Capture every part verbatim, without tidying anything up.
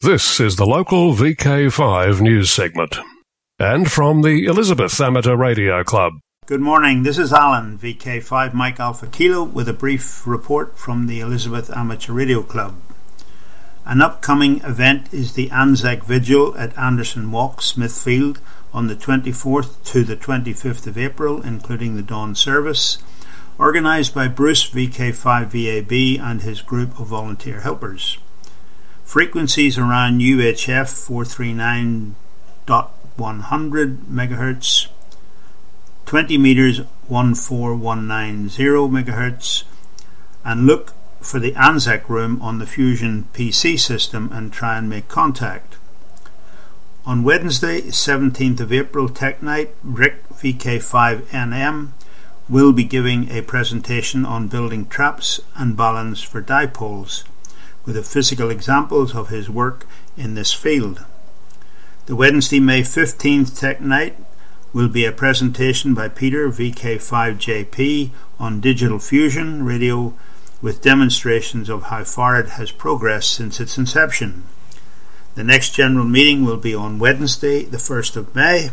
This is the local V K five news segment. And from the Elizabeth Amateur Radio Club. Good morning, this is Alan, V K five Mike Alpha Kilo, with a brief report from the Elizabeth Amateur Radio Club. An upcoming event is the Anzac Vigil at Anderson Walk, Smithfield, on the twenty-fourth to the twenty-fifth of April, including the dawn service, organised by Bruce V K five V A B and his group of volunteer helpers. Frequencies around U H F four thirty-nine point one hundred megahertz, twenty meters one four one nine zero megahertz, and look for the Anzac room on the Fusion P C system and try and make contact. On Wednesday, seventeenth of April, Tech Night, Rick V K five N M will be giving a presentation on building traps and balance for dipoles, with the physical examples of his work in this field. The Wednesday, May fifteenth Tech Night will be a presentation by Peter V K five J P on digital fusion radio, with demonstrations of how far it has progressed since its inception. The next general meeting will be on Wednesday, the first of May.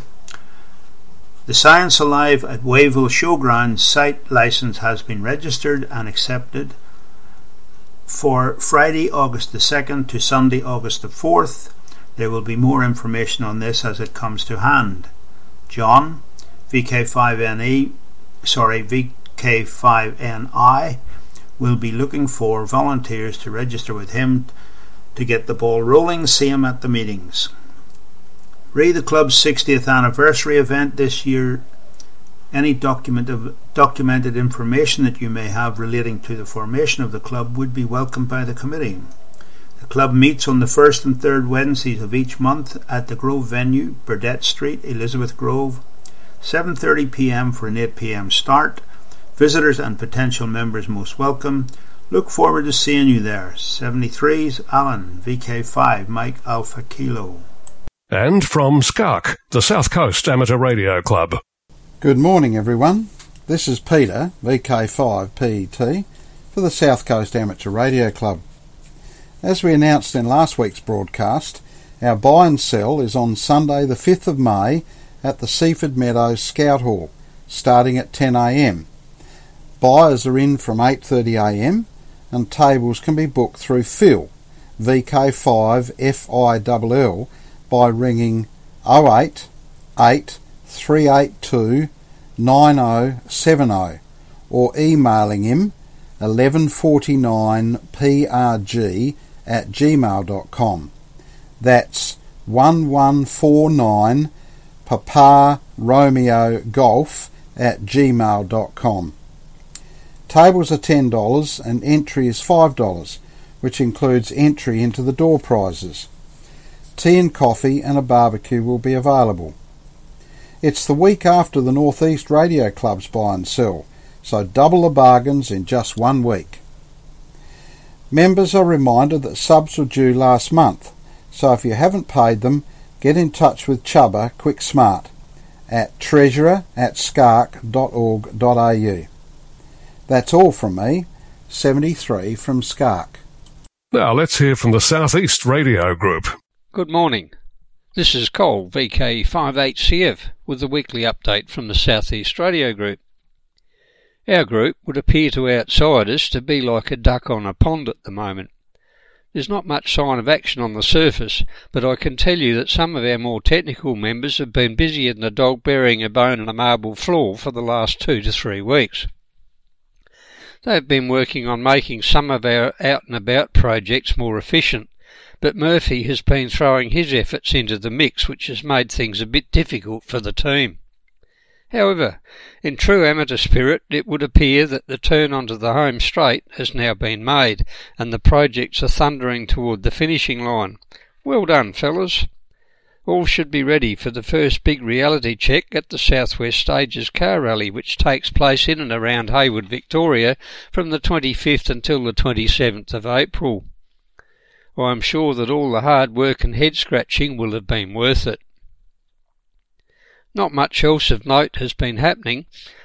The Science Alive at Wayville Showgrounds site license has been registered and accepted for Friday, August the second to Sunday, August the fourth. There will be more information on this as it comes to hand. John, V K five N E, sorry, V K five N I, will be looking for volunteers to register with him to get the ball rolling. See him at the meetings. Re the club's sixtieth anniversary event this year. Any document of, documented information that you may have relating to the formation of the club would be welcomed by the committee. The club meets on the first and third Wednesdays of each month at the Grove venue, Burdett Street, Elizabeth Grove, seven thirty p m for an eight p m start. Visitors and potential members most welcome. Look forward to seeing you there. seventy-three's Alan, V K five Mike Alpha Kilo. And from SCARC, the South Coast Amateur Radio Club. Good morning, everyone. This is Peter, V K five P E T, for the South Coast Amateur Radio Club. As we announced in last week's broadcast, our buy and sell is on Sunday the fifth of May at the Seaford Meadows Scout Hall, starting at ten a m. Buyers are in from eight thirty a m and tables can be booked through Phil, V K five F I L L, by ringing oh eight eight three eight two nine oh seven oh or emailing him eleven forty-nine P R G at gmail dot com. That's one one four nine Papa Romeo Golf at gmail dot com. Tables are ten dollars and entry is five dollars, which includes entry into the door prizes. Tea and coffee and a barbecue will be available. It's the week after the North East Radio Club's buy and sell, so double the bargains in just one week. Members are reminded that subs were due last month, so if you haven't paid them, get in touch with Chubba Quick Smart at treasurer at scarc dot org dot a u. That's all from me, seventy-three from SCARC. Now let's hear from the South East Radio Group. Good morning. This is Cole, V K five H C F, with the weekly update from the South East Radio Group. Our group would appear to outsiders to be like a duck on a pond at the moment. There's not much sign of action on the surface, but I can tell you that some of our more technical members have been busier than a dog burying a bone in a marble floor for the last two to three weeks. They've been working on making some of our out-and-about projects more efficient, but Murphy has been throwing his efforts into the mix, which has made things a bit difficult for the team. However, in true amateur spirit, it would appear that the turn onto the home straight has now been made, and the projects are thundering toward the finishing line. Well done, fellas. All should be ready for the first big reality check at the South West Stages Car Rally, which takes place in and around Hayward, Victoria, from the twenty-fifth until the twenty-seventh of April. I am sure that all the hard work and head-scratching will have been worth it. Not much else of note has been happening,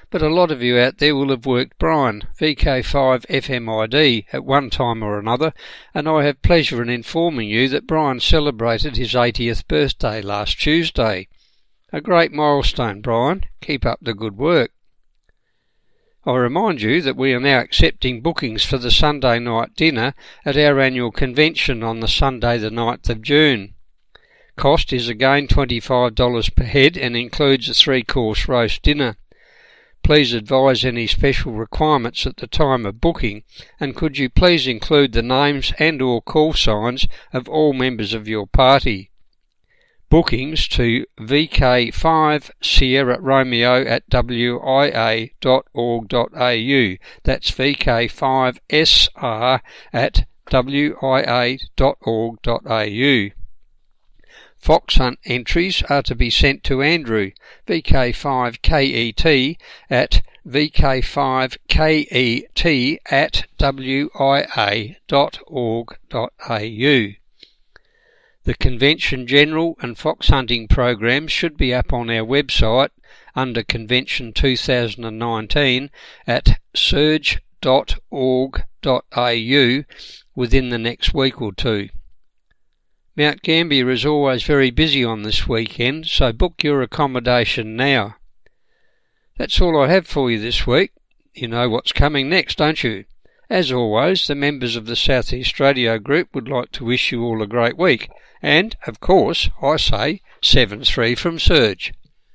but a lot of you out there will have worked Brian, V K five F M I D, at one time or another, and I have pleasure in informing you that Brian celebrated his eightieth birthday last Tuesday. A great milestone, Brian. Keep up the good work. I remind you that we are now accepting bookings for the Sunday night dinner at our annual convention on the Sunday the ninth of June. Cost is again twenty-five dollars per head and includes a three-course roast dinner. Please advise any special requirements at the time of booking, and could you please include the names and or call signs of all members of your party. Bookings to V K five Sierra Romeo at w i a dot org dot a u. That's V K five S R at w i a dot org dot a u. Fox Hunt entries are to be sent to Andrew, V K five K E T, at V K five K E T at w i a dot org dot a u. The Convention General and Fox Hunting programs should be up on our website under Convention two thousand nineteen at surge dot org dot a u within the next week or two. Mount Gambier is always very busy on this weekend, so book your accommodation now. That's all I have for you this week. You know what's coming next, don't you? As always, the members of the South East Radio Group would like to wish you all a great week. And, of course, I say seven three from Surge.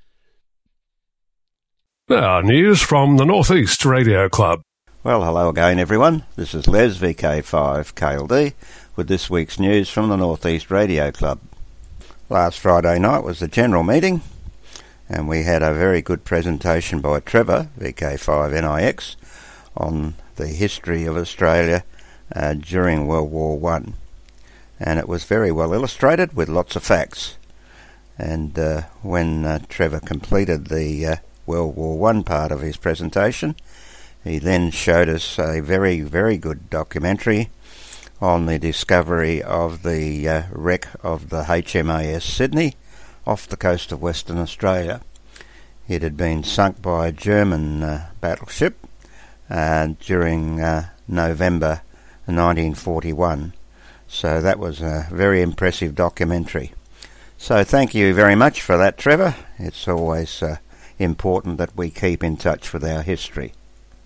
Now, news from the North East Radio Club. Well, hello again, everyone. This is Les, V K five K L D, with this week's news from the North East Radio Club. Last Friday night was the general meeting, and we had a very good presentation by Trevor, V K five N I X, on the history of Australia uh, during World War One. And it was very well illustrated with lots of facts. And uh, when uh, Trevor completed the uh, World War One part of his presentation, he then showed us a very, very good documentary on the discovery of the uh, wreck of the H M A S Sydney off the coast of Western Australia. It had been sunk by a German uh, battleship uh, during uh, November nineteen forty-one. So that was a very impressive documentary. So thank you very much for that, Trevor. It's always uh, important that we keep in touch with our history.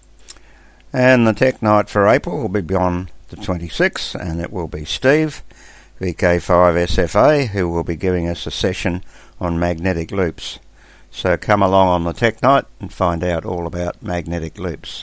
And the Tech Night for April will be on the twenty-sixth, and it will be Steve, V K five S F A, who will be giving us a session on magnetic loops. So come along on the Tech Night and find out all about magnetic loops.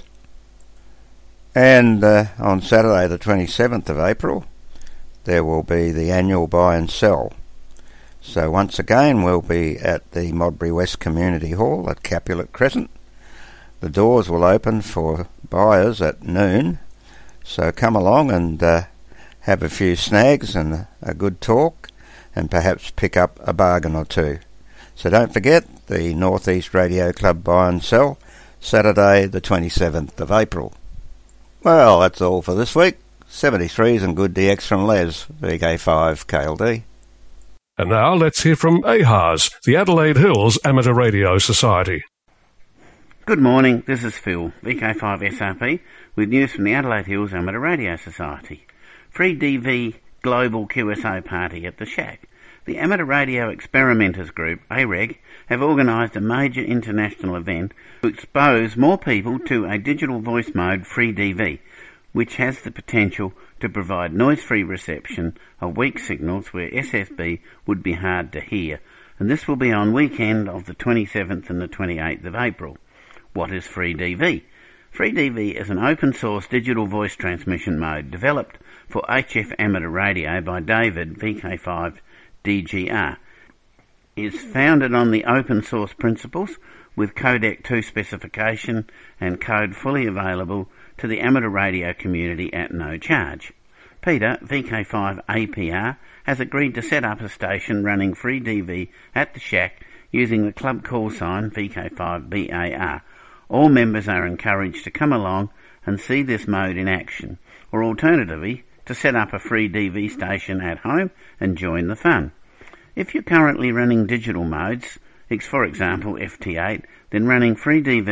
And uh, on Saturday the twenty-seventh of April, there will be the annual buy and sell. So once again, we'll be at the Modbury West Community Hall at Capulet Crescent. The doors will open for buyers at noon, so come along and uh, have a few snags and a good talk, and perhaps pick up a bargain or two. So don't forget the North East Radio Club buy and sell, Saturday the twenty-seventh of April. Well, that's all for this week. seventy-threes and good D X from Les, V K five K L D. And now let's hear from A H A S, the Adelaide Hills Amateur Radio Society. Good morning, this is Phil, V K five S R P, with news from the Adelaide Hills Amateur Radio Society. Free D V Global Q S O Party at the Shack. The Amateur Radio Experimenters Group, A R E G, have organised a major international event to expose more people to a digital voice mode free D V, which has the potential to provide noise-free reception of weak signals where S F B would be hard to hear, and this will be on weekend of the twenty-seventh and the twenty-eighth of April. What is Free D V? Free D V is an open-source digital voice transmission mode developed for H F amateur radio by David, V K five D G R. It is founded on the open-source principles with Codec two specification and code fully available to the amateur radio community at no charge. Peter, V K five A P R, has agreed to set up a station running free D V at the Shack using the club call sign V K five B A R. All members are encouraged to come along and see this mode in action, or alternatively, to set up a free D V station at home and join the fun. If you're currently running digital modes, for example F T eight, then running free D V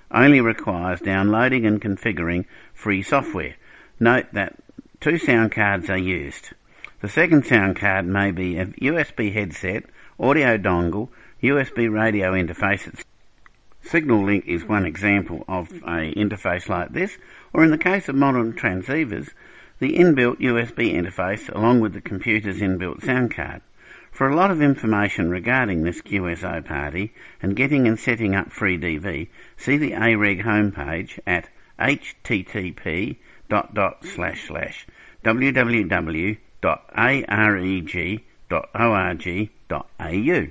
only requires downloading and configuring free software. Note that two sound cards are used. The second sound card may be a U S B headset, audio dongle, U S B radio interface. Signal Link is one example of an interface like this, or in the case of modern transceivers, the inbuilt U S B interface along with the computer's inbuilt sound card. For a lot of information regarding this Q S O party and getting and setting up free D V, see the A R E G homepage at http dot dot slash slash www dot areg dot org dot au.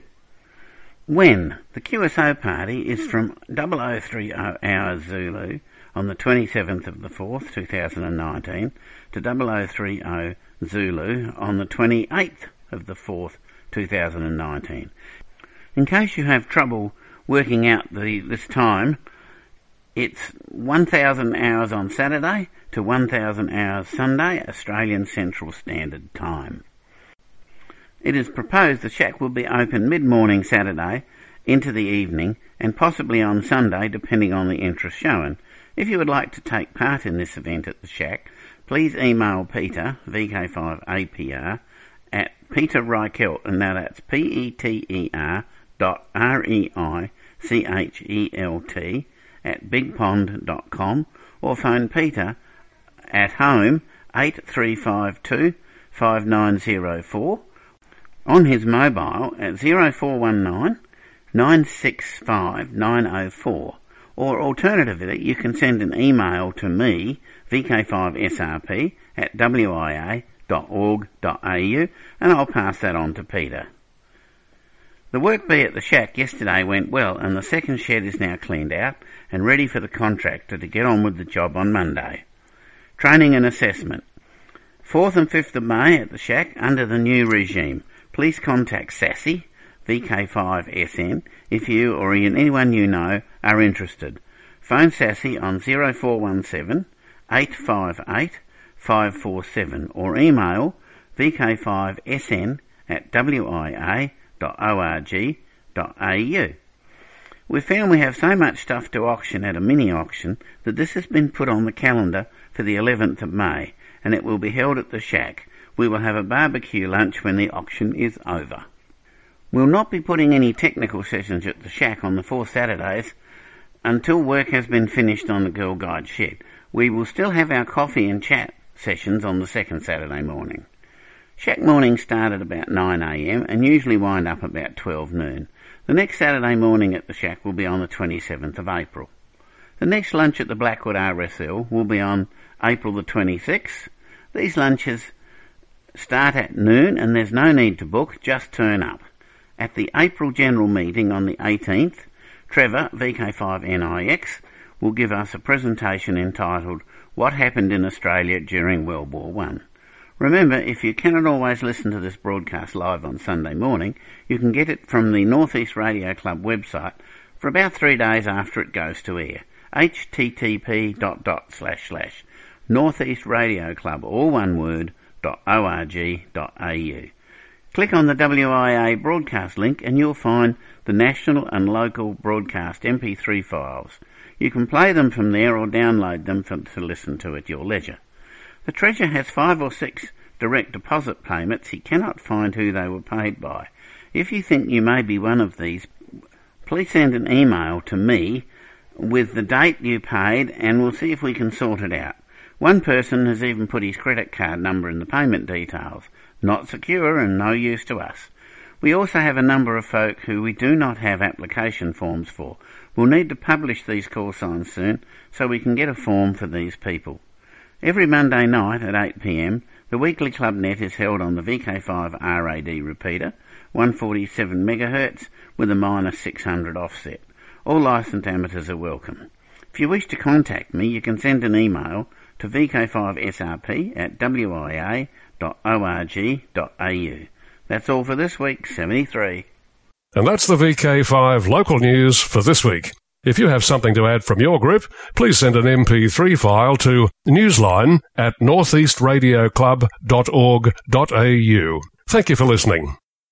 When the Q S O party is from double oh three oh hours Zulu on the twenty-seventh of the fourth, two thousand nineteen, to double oh three oh Zulu on the twenty-eighth of the fourth, two thousand nineteen. In case you have trouble working out the this time, it's one thousand hours on Saturday to one thousand hours Sunday, Australian Central Standard Time. It is proposed the shack will be open mid-morning Saturday into the evening and possibly on Sunday depending on the interest shown. If you would like to take part in this event at the shack, please email Peter, V K five A P R, at Peter Reichelt, and now that's P E T E R dot R E I C H E L T at bigpond dot com, or phone Peter at home eight three five two five nine zero four, on his mobile at zero four one nine nine six five nine oh four, or alternatively you can send an email to me, V K five S R P, at w i a dot org dot a u, and I'll pass that on to Peter. The work bee at the shack yesterday went well, and the second shed is now cleaned out and ready for the contractor to get on with the job on Monday. Training and assessment. fourth and fifth of May at the shack under the new regime. Please contact Sassy, V K five S N, if you or anyone you know are interested. Phone Sassy on zero four one seven eight five eight five four seven, or email V K five S N at w i a dot org dot a u. We found we have so much stuff to auction at a mini auction that this has been put on the calendar for the eleventh of May, and it will be held at the shack. We will have a barbecue lunch when the auction is over. We'll not be putting any technical sessions at the shack on the four Saturdays until work has been finished on the Girl Guide shed. We will still have our coffee and chat sessions on the second Saturday morning. Shack mornings start at about nine a m and usually wind up about twelve noon. The next Saturday morning at the shack will be on the twenty-seventh of April. The next lunch at the Blackwood R S L will be on April the twenty-sixth. These lunches start at noon and there's no need to book, just turn up. At the April General Meeting on the eighteenth, Trevor, V K five N I X, will give us a presentation entitled What Happened in Australia During World War One. Remember, if you cannot always listen to this broadcast live on Sunday morning, you can get it from the North East Radio Club website for about three days after it goes to air. http dot dot slash slash North East Radio Club, all one word, dot org dot a u. Click on the W I A broadcast link and you'll find the national and local broadcast M P three files. You can play them from there or download them for, to listen to at your leisure. The Treasurer has five or six direct deposit payments. He cannot find who they were paid by. If you think you may be one of these, please send an email to me with the date you paid and we'll see if we can sort it out. One person has even put his credit card number in the payment details. Not secure and no use to us. We also have a number of folk who we do not have application forms for. We'll need to publish these call signs soon so we can get a form for these people. Every Monday night at eight p m, the weekly Club Net is held on the V K five R A D repeater, one forty-seven megahertz with a minus six hundred offset. All licensed amateurs are welcome. If you wish to contact me, you can send an email to V K five S R P at w i a dot org dot a u. That's all for this week, seventy-three. And that's the V K five local news for this week. If you have something to add from your group, please send an M P three file to newsline at northeast radio club dot org dot a u. Thank you for listening.